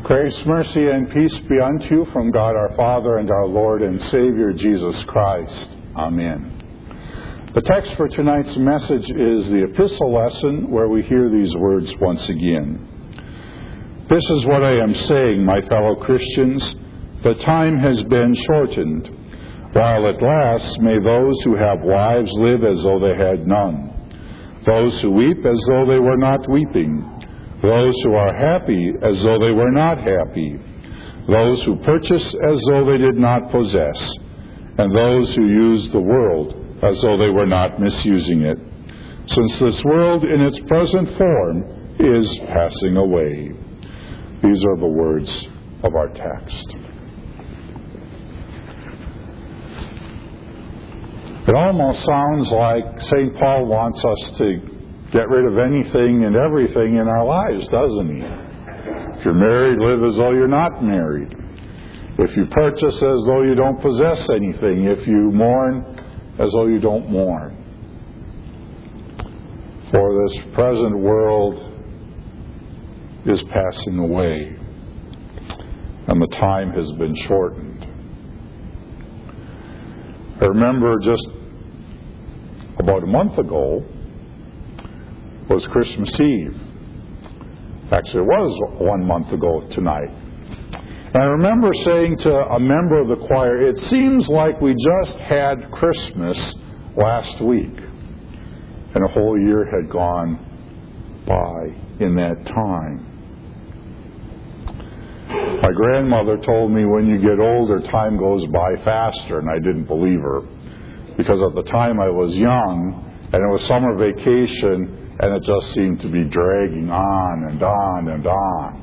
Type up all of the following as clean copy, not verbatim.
Grace, mercy, and peace be unto you from God our Father and our Lord and Savior Jesus Christ. Amen. The text for tonight's message is the epistle lesson where we hear these words once again. This is what I am saying, my fellow Christians. The time has been shortened. While it lasts, may those who have wives live as though they had none. Those who weep as though they were not weeping. Those who are happy as though they were not happy. Those who purchase as though they did not possess. And those who use the world as though they were not misusing it. Since this world in its present form is passing away. These are the words of our text. It almost sounds like St. Paul wants us to get rid of anything and everything in our lives, doesn't he? If you're married, live as though you're not married. If you purchase, as though you don't possess anything. If you mourn, as though you don't mourn. For this present world is passing away, and the time has been shortened. I remember just about a month ago was Christmas Eve. Actually, it was 1 month ago tonight. And I remember saying to a member of the choir, it seems like we just had Christmas last week. And a whole year had gone by in that time. My grandmother told me when you get older, time goes by faster, and I didn't believe her. Because at the time I was young, and it was summer vacation, and it just seemed to be dragging on and on and on.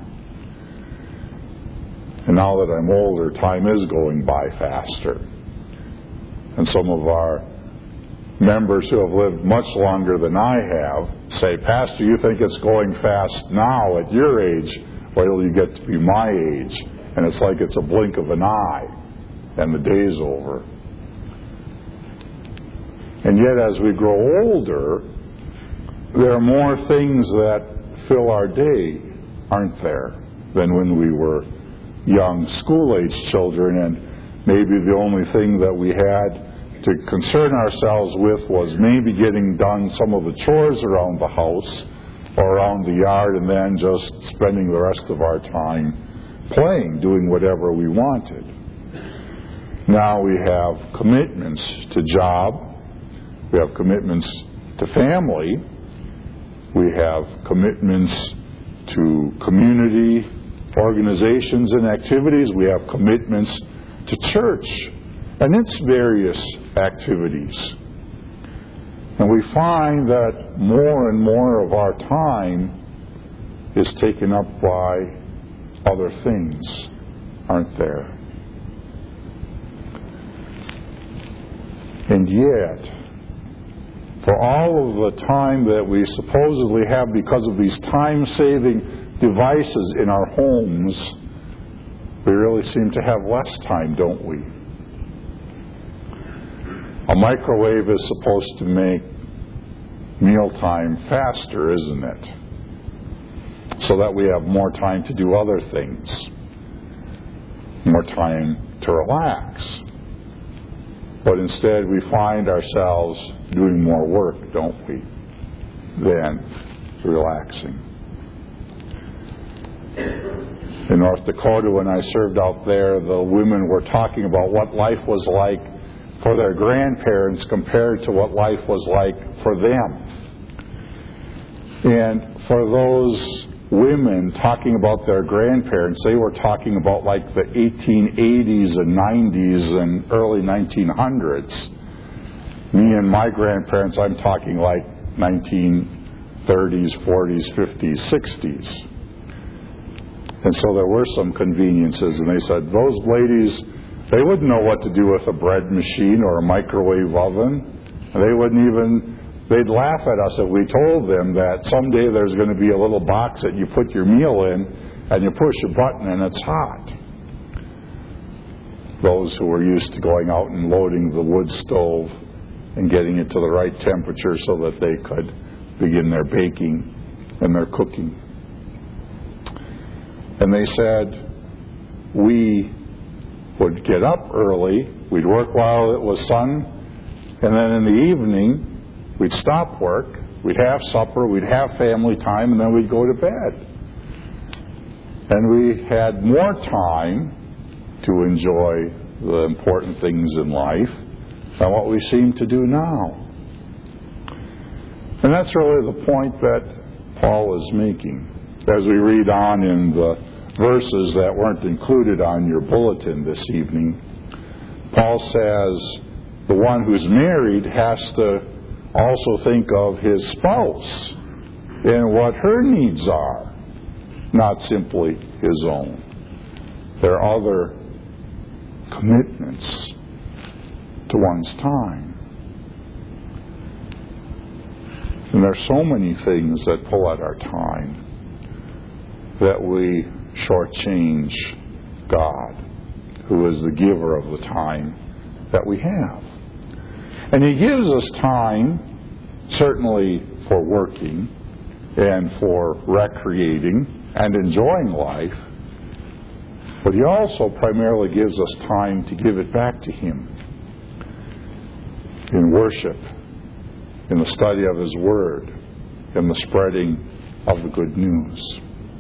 And now that I'm older, time is going by faster. And some of our members who have lived much longer than I have say, Pastor, you think it's going fast now at your age? Wait till you get to be my age. And it's like it's a blink of an eye, and the day's over. And yet as we grow older, there are more things that fill our day, aren't there, than when we were young school-age children, and maybe the only thing that we had to concern ourselves with was maybe getting done some of the chores around the house or around the yard, and then just spending the rest of our time playing, doing whatever we wanted. Now we have commitments to job, we have commitments to family, we have commitments to community organizations and activities. We have commitments to church and its various activities. And we find that more and more of our time is taken up by other things, aren't there? And yet, for all of the time that we supposedly have because of these time-saving devices in our homes, we really seem to have less time, don't we? A microwave is supposed to make mealtime faster, isn't it? So that we have more time to do other things, more time to relax. But instead we find ourselves doing more work, don't we, than relaxing. In North Dakota, when I served out there, the women were talking about what life was like for their grandparents compared to what life was like for them. And for those women talking about their grandparents, they were talking about like the 1880s and 90s and early 1900s. Me and my grandparents, I'm talking like 1930s, 40s, 50s, 60s. And so there were some conveniences, and they said those ladies, they wouldn't know what to do with a bread machine or a microwave oven. They wouldn't even, they'd laugh at us if we told them that someday there's going to be a little box that you put your meal in and you push a button and it's hot. Those who were used to going out and loading the wood stove and getting it to the right temperature so that they could begin their baking and their cooking. And they said we would get up early, we'd work while it was sun, and then in the evening we'd stop work, we'd have supper, we'd have family time, and then we'd go to bed. And we had more time to enjoy the important things in life than what we seem to do now. And that's really the point that Paul is making. As we read on in the verses that weren't included on your bulletin this evening, Paul says the one who's married has to also think of his spouse and what her needs are, not simply his own. There are other commitments to one's time. And there are so many things that pull at our time that we shortchange God, who is the giver of the time that we have. And He gives us time, certainly for working and for recreating and enjoying life, but He also primarily gives us time to give it back to Him in worship, in the study of His Word, in the spreading of the good news.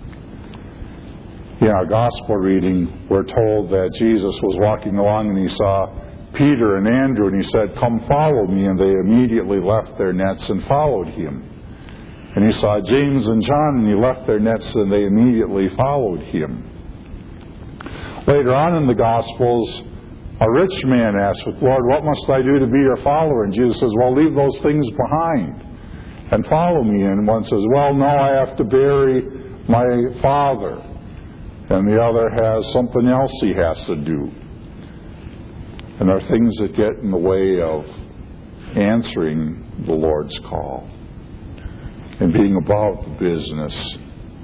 In our gospel reading, we're told that Jesus was walking along and He saw Peter and Andrew, and He said, "Come follow me," and they immediately left their nets and followed Him. And He saw James and John, and He left their nets, and they immediately followed Him. Later on in the Gospels, a rich man asked, "Lord, what must I do to be your follower?" And Jesus says, "Well, leave those things behind and follow me." And one says, "Well, no, I have to bury my father." And the other has something else he has to do. And there are things that get in the way of answering the Lord's call and being about the business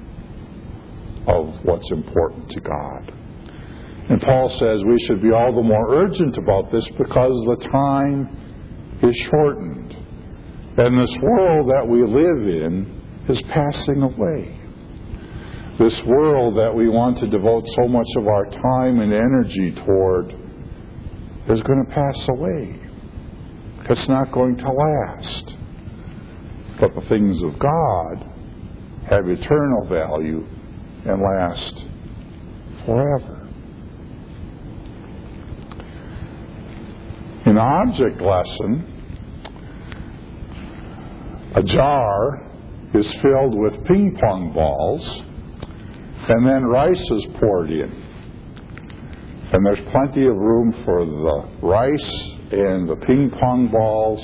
of what's important to God. And Paul says we should be all the more urgent about this because the time is shortened. And this world that we live in is passing away. This world that we want to devote so much of our time and energy toward is going to pass away. It's not going to last. But the things of God have eternal value and last forever. In the object lesson, a jar is filled with ping pong balls, and then rice is poured in. And there's plenty of room for the rice and the ping pong balls.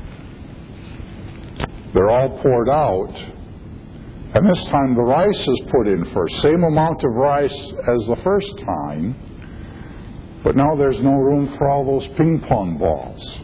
They're all poured out. And this time the rice is put in first. Same amount of rice as the first time. But now there's no room for all those ping pong balls.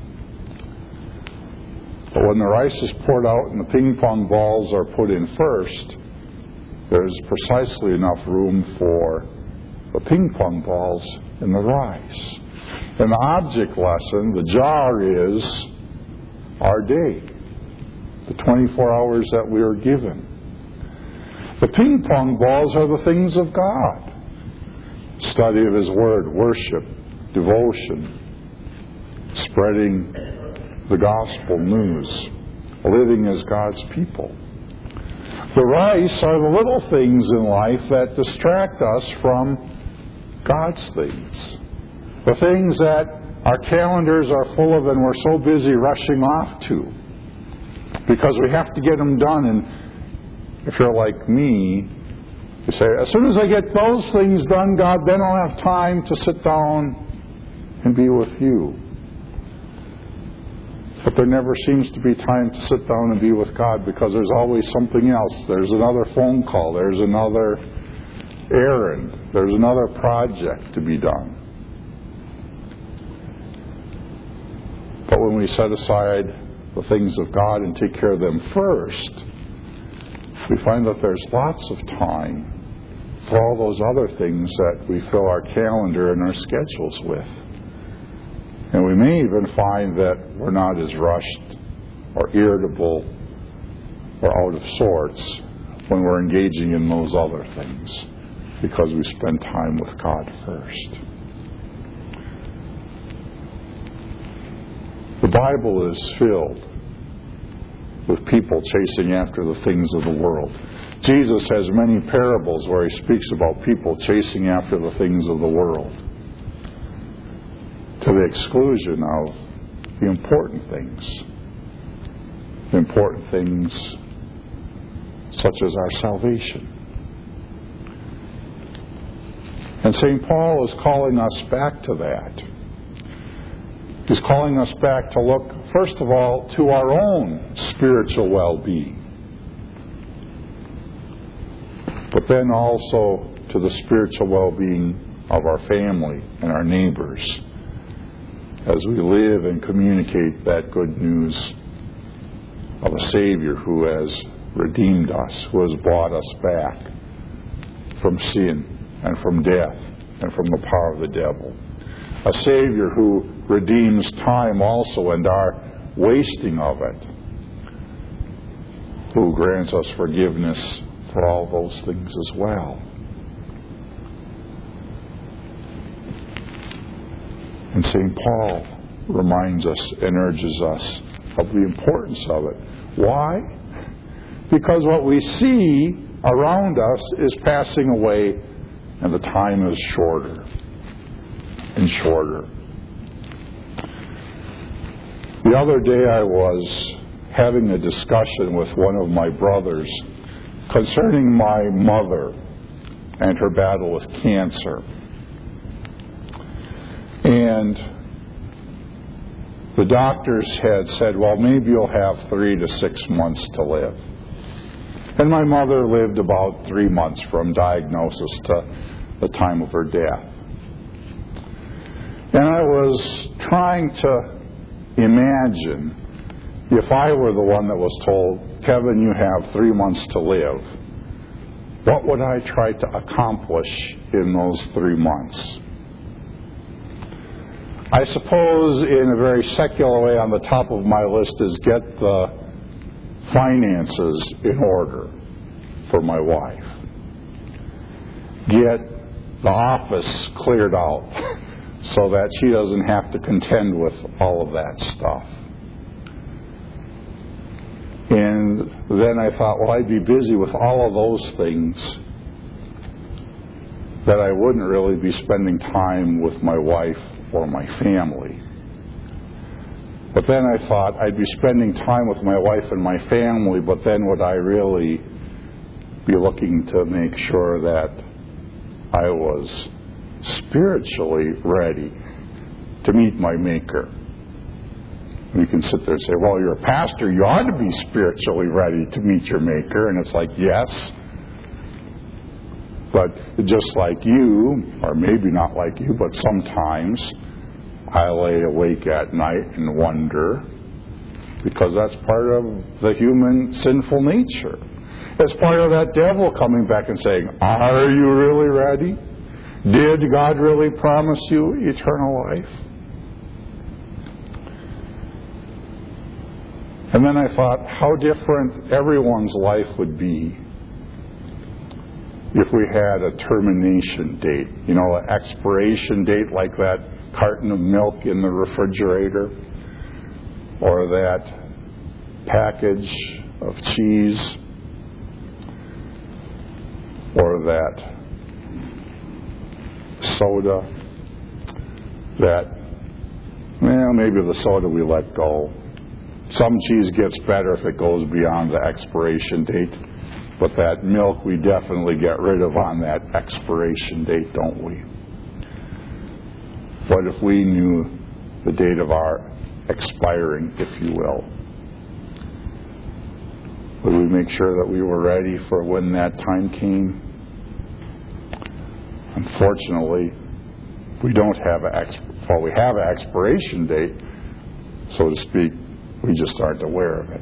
But when the rice is poured out and the ping pong balls are put in first, there's precisely enough room for the ping pong balls in the rice. In the object lesson, the jar is our day, the 24 hours that we are given. The ping pong balls are the things of God. Study of His Word, worship, devotion, spreading the gospel news, living as God's people. The rice are the little things in life that distract us from God's things. The things that our calendars are full of and we're so busy rushing off to because we have to get them done. And if you're like me, you say, as soon as I get those things done, God, then I'll have time to sit down and be with you. But there never seems to be time to sit down and be with God because there's always something else. There's another phone call. There's another errand. There's another project to be done. But when we set aside the things of God and take care of them first, we find that there's lots of time for all those other things that we fill our calendar and our schedules with. And we may even find that we're not as rushed or irritable or out of sorts when we're engaging in those other things. because we spend time with God first. The Bible is filled with people chasing after the things of the world. Jesus has many parables where he speaks about people chasing after the things of the world, to the exclusion of the important things. The important things such as our salvation. And St. Paul is calling us back to that. He's calling us back to look, first of all, to our own spiritual well-being, but then also to the spiritual well-being of our family and our neighbors as we live and communicate that good news of a Savior who has redeemed us, who has bought us back from sin and from death and from the power of the devil. A Savior who redeems time also and our wasting of it, who grants us forgiveness for all those things as well. And St. Paul reminds us and urges us of the importance of it. Why? Because what we see around us is passing away and the time is shorter and shorter. The other day I was having a discussion with one of my brothers concerning my mother and her battle with cancer. And the doctors had said, well, maybe you'll have 3 to 6 months to live. And my mother lived about 3 months from diagnosis to the time of her death. And I was trying to imagine if I were the one that was told, Kevin, you have 3 months to live, what would I try to accomplish in those 3 months? I suppose in a very secular way on the top of my list is get the finances in order for my wife. Get the office cleared out so that she doesn't have to contend with all of that stuff. And then I thought, well, I'd be busy with all of those things that I wouldn't really be spending time with my wife or my family. But then I thought I'd be spending time with my wife and my family, but then would I really be looking to make sure that I was spiritually ready to meet my Maker? And you can sit there and say, well, you're a pastor, you ought to be spiritually ready to meet your Maker. And it's like, yes. But just like you, or maybe not like you, but sometimes I lay awake at night and wonder, because that's part of the human sinful nature. It's part of that devil coming back and saying, are you really ready? Did God really promise you eternal life? And then I thought how different everyone's life would be if we had a termination date, an expiration date like that carton of milk in the refrigerator, or that package of cheese, or that soda that, maybe the soda we let go. Some cheese gets better if it goes beyond the expiration date. But that milk we definitely get rid of on that expiration date, don't we? What if we knew the date of our expiring, if you will? Would we make sure that we were ready for when that time came? Unfortunately, we don't have we have an expiration date, so to speak. We just aren't aware of it.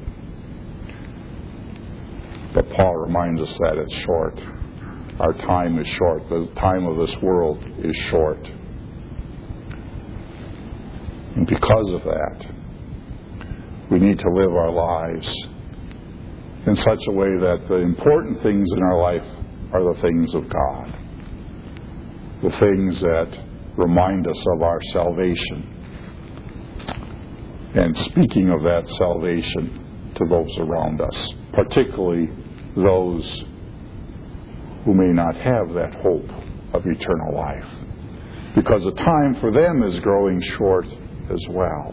But Paul reminds us that it's short. Our time is short. The time of this world is short. And because of that, we need to live our lives in such a way that the important things in our life are the things of God. the things that remind us of our salvation. And speaking of that salvation to those around us, particularly those who may not have that hope of eternal life, because the time for them is growing short as well.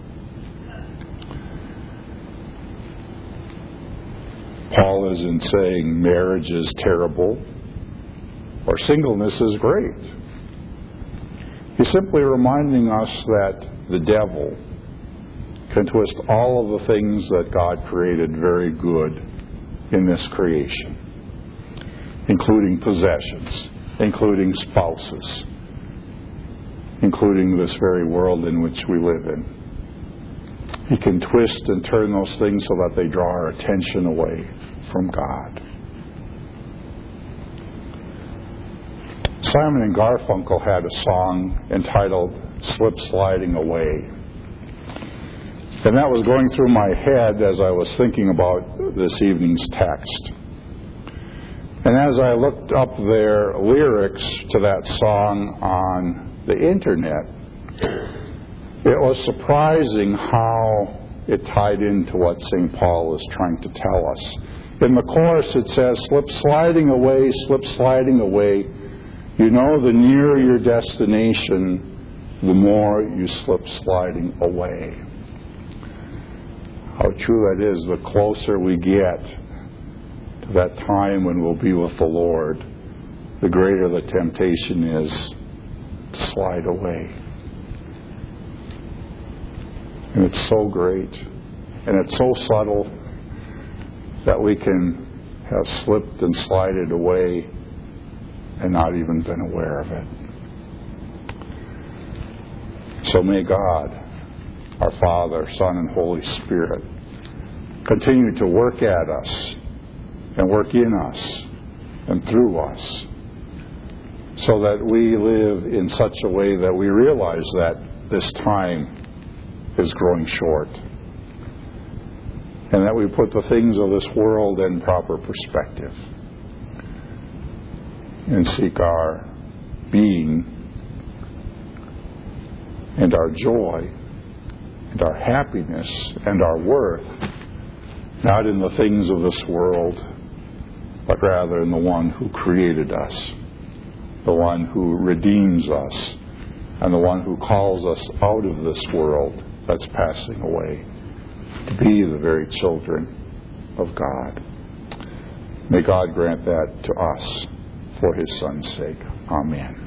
Paul isn't saying marriage is terrible or singleness is great. He's simply reminding us that the devil can twist all of the things that God created very good in this creation, including possessions, including spouses, including this very world in which we live in. He can twist and turn those things so that they draw our attention away from God. Simon and Garfunkel had a song entitled "Slip Sliding Away." And that was going through my head as I was thinking about this evening's text. And as I looked up their lyrics to that song on the internet, it was surprising how it tied into what St. Paul is trying to tell us. In the chorus it says, slip sliding away, you know the nearer your destination, the more you slip sliding away. How true that is. The closer we get to that time when we'll be with the Lord, the greater the temptation is to slide away. And it's so great, and it's so subtle that we can have slipped and slided away and not even been aware of it. So may God, our Father, Son, and Holy Spirit, continue to work at us and work in us and through us, so that we live in such a way that we realize that this time is growing short, and that we put the things of this world in proper perspective and seek our being and our joy and our happiness and our worth not in the things of this world, but rather in the one who created us, the one who redeems us, and the one who calls us out of this world that's passing away to be the very children of God. May God grant that to us for His Son's sake. Amen.